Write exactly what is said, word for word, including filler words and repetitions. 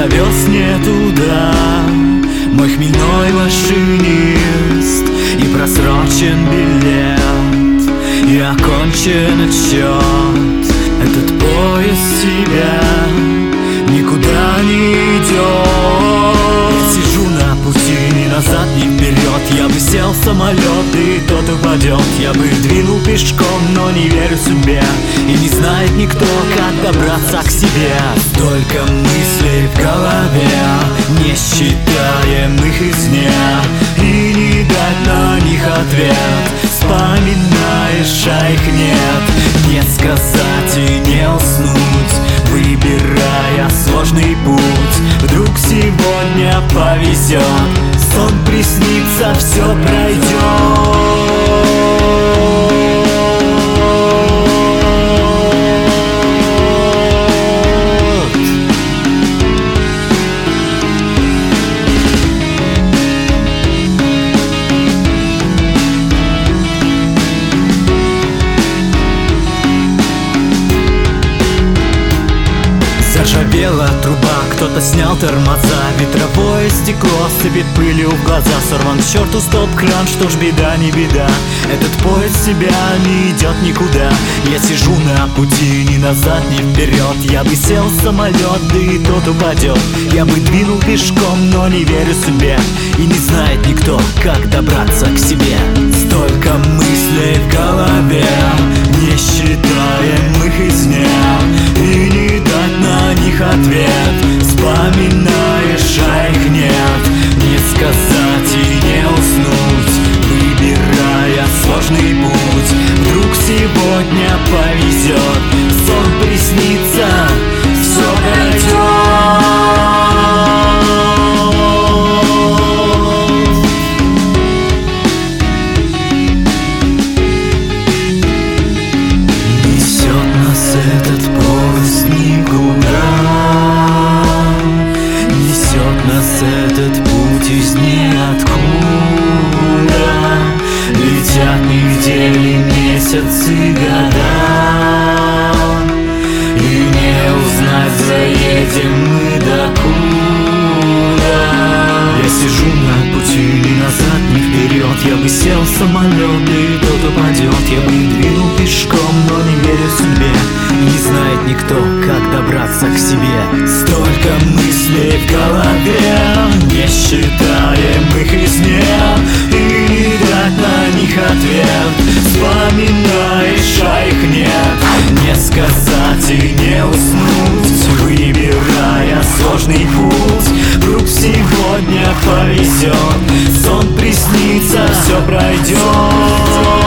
завез не туда мой хмельной машинист, и просрочен билет, и окончен отсчет. Этот поезд тебя никуда не идет. Я сижу на пути ни назад, ни вперед. Я бы сел в самолет, и тот упадет. Я бы двинул пешком, но не верю судьбе, и не знает никто, как добраться к себе. Столько мыслей в голове, не считаемых из дня, и не дать на них ответ. Вспоминаешь, а их нет. Не сказать и не уснуть, выбирая сложный путь. Вдруг сегодня повезет, сон приснится, все пройдет. Заржавела труба, кто-то снял тормоза, ветровое стекло сыпет пылью в глаза. Сорван к черту стоп-кран, что ж беда не беда, этот поезд себя не идет никуда. Я сижу на пути ни назад, ни вперед. Я бы сел в самолет, да и тот упадет. Я бы двинул пешком, но не верю судьбе, и не знает никто, как добраться к себе. Столько мыслей в голове, не считаемых из дня, и не дать на них ответ. Вспоминаешь, а их нет. Не сказать и не уснуть, выбирая сложный путь. Вдруг сегодня повезет, сон приснится, все пройдет. Несет нас этот поезд никуда, несет нас этот путь из ниоткуда. Летят недели, месяцы, года, и не узнать, заедем мы докуда. Я сижу на пути ни назад, ни вперед. Я бы сел в самолет, и тот упадет. Я бы двинул пешком, но не верю судьбе, и не знает никто, как добраться к себе. Столько мыслей в голове, не считаемых из дня, и не дать на них ответ. Вспоминаешь, а их нет. Не сказать и не уснуть, выбирая сложный путь. Вдруг сегодня повезет, сон приснится, все пройдет.